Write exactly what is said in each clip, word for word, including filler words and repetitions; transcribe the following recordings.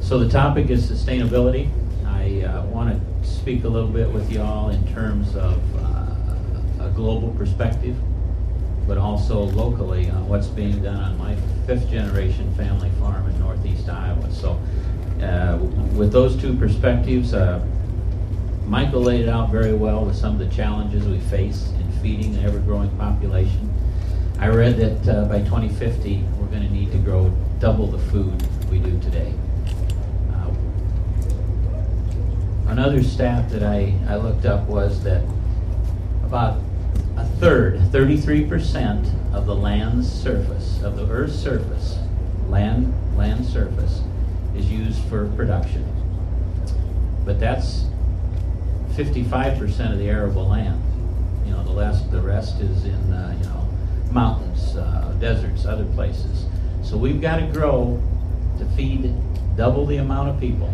So the topic is sustainability. I uh, want to speak a little bit with you all in terms of uh, a global perspective, but also locally on what's being done on my fifth generation family farm in northeast Iowa. So uh, with those two perspectives, uh, Michael laid it out very well with some of the challenges we face in feeding an ever-growing population. I read that uh, by twenty fifty, we're going to need to grow double the food we do today. Uh, another stat that I, I looked up was that about a third, thirty-three percent of the land's surface, of the Earth's surface, land, land surface, is used for production. But that's fifty-five percent of the arable land. You know, the rest, the rest is in, uh, you know, mountains, uh, deserts, other places. So we've got to grow to feed double the amount of people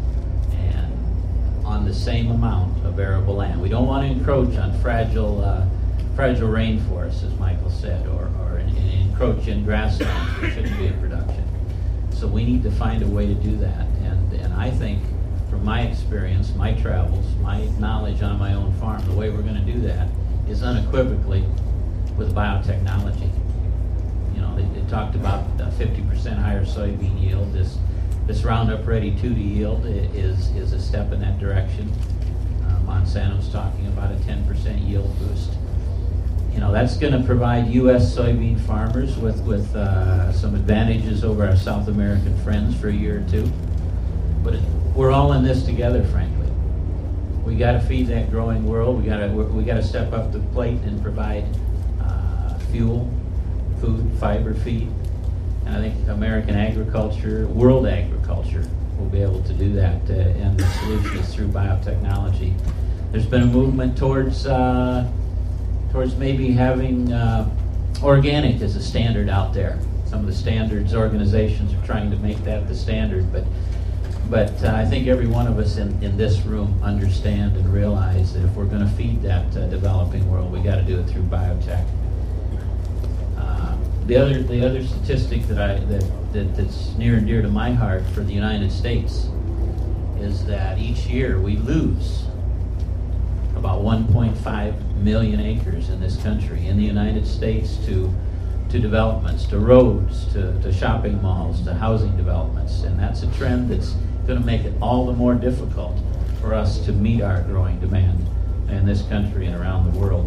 and on the same amount of arable land. We don't want to encroach on fragile uh, fragile rainforests, as Michael said, or, or in, in encroach in grasslands that shouldn't be in production. So we need to find a way to do that. And, and I think, from my experience, my travels, my knowledge on my own farm, the way we're going to do that is unequivocally with biotechnology. You know, they, they talked about uh, fifty percent higher soybean yield. This this Roundup Ready two to yield is is a step in that direction. Uh, Monsanto's talking about a ten percent yield boost. You know, that's going to provide U S soybean farmers with with uh, some advantages over our South American friends for a year or two. But it, we're all in this together, frankly. We got to feed that growing world. We got to we got to step up to the plate and provide uh, fuel, food, fiber, feed. And I think American agriculture, world agriculture, will be able to do that. Uh, and the solution is through biotechnology. There's been a movement towards uh, towards maybe having uh, organic as a standard out there. Some of the standards organizations are trying to make that the standard, but. But uh, I think every one of us in, in this room understand and realize that if we're going to feed that uh, developing world, we got to do it through biotech. Uh, the other the other statistic that I that, that that's near and dear to my heart for the United States is that each year we lose about one point five million acres in this country, in the United States, to to developments, to roads, to, to shopping malls, to housing developments, and that's a trend that's going to make it all the more difficult for us to meet our growing demand in this country and around the world.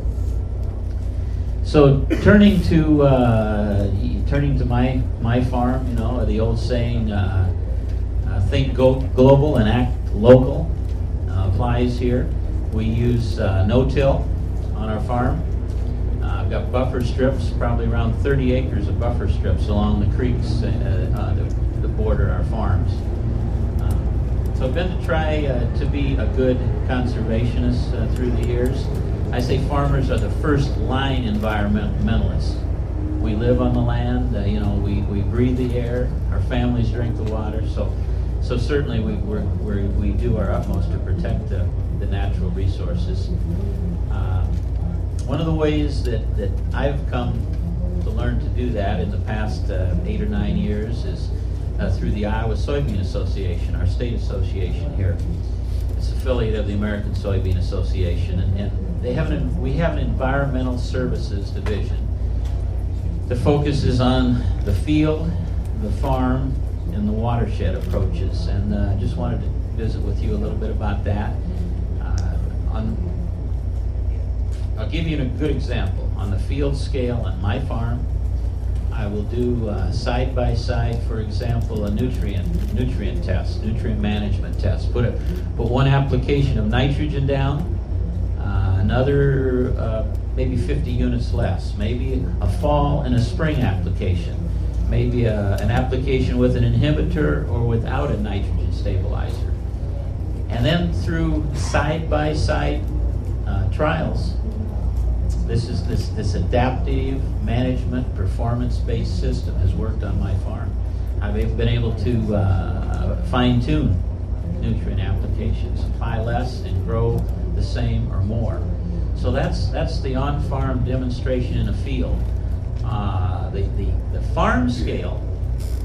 So turning to uh, turning to my my farm, you know, the old saying, uh, uh, think go global and act local, uh, applies here. We use uh, no-till on our farm. Uh, I've got buffer strips, probably around thirty acres of buffer strips along the creeks uh, uh, that, that border our farms. So I've been to try uh, to be a good conservationist uh, through the years. I say farmers are the first line environmentalists. We live on the land, uh, you know, we, we breathe the air, our families drink the water, so so certainly we we're, we're, we do our utmost to protect the, the natural resources. Uh, one of the ways that, that I've come to learn to do that in the past uh, eight or nine years is Uh, through the Iowa Soybean Association, our state association here. It's an affiliate of the American Soybean Association, and, and they have an, we have an environmental services division that focuses on the field, the farm, and the watershed approaches. And I uh, just wanted to visit with you a little bit about that. Uh, on, I'll give you a good example. On the field scale on my farm, I will do uh, side by side, for example, a nutrient nutrient test, nutrient management test. Put a put one application of nitrogen down, uh, another uh, maybe fifty units less, maybe a fall and a spring application, maybe a, an application with an inhibitor or without a nitrogen stabilizer, and then through side by side uh, trials. This is this this adaptive management performance-based system has worked on my farm. I've been able to uh, fine-tune nutrient applications, apply less and grow the same or more. So that's that's the on-farm demonstration in a field. Uh, the, the the farm scale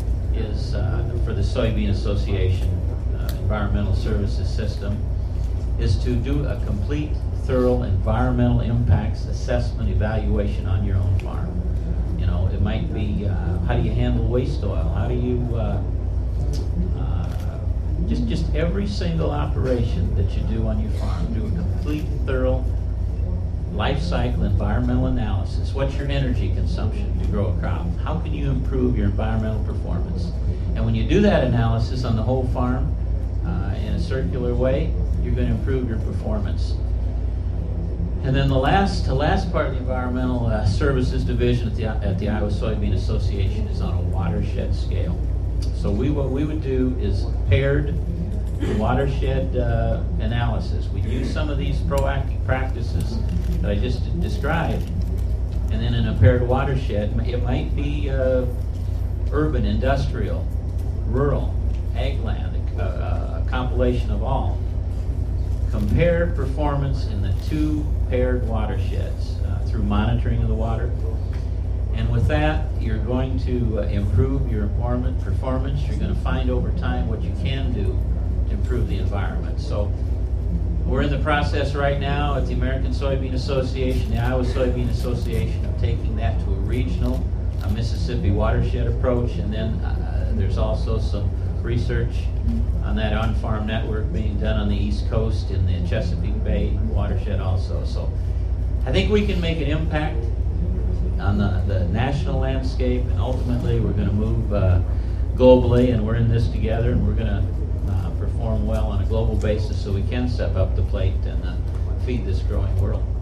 is uh, for the Soybean Association uh, Environmental Services System is to do a complete, thorough environmental impacts assessment evaluation on your own farm. You know, it might be uh, how do you handle waste oil? How do you uh, uh, just just every single operation that you do on your farm, do a complete, thorough life cycle environmental analysis. What's your energy consumption to grow a crop? How can you improve your environmental performance? And when you do that analysis on the whole farm uh, in a circular way, you're going to improve your performance. And then the last, the last part of the Environmental uh, Services Division at the, at the Iowa Soybean Association is on a watershed scale. So we, what we would do is paired watershed uh, analysis. We use some of these proactive practices that I just described, and then in a paired watershed, it might be uh, urban, industrial, rural, ag land, a, a compilation of all. Compare performance in the two paired watersheds uh, through monitoring of the water. And with that, you're going to uh, improve your performance. You're going to find over time what you can do to improve the environment. So we're in the process right now at the American Soybean Association, the Iowa Soybean Association, of taking that to a regional a Mississippi watershed approach. And then uh, there's also some research on that on-farm network being done on the East Coast in the Chesapeake Bay watershed also. So I think we can make an impact on the, the national landscape, and ultimately we're going to move uh, globally, and we're in this together, and we're going to uh, perform well on a global basis so we can step up the plate and uh, feed this growing world.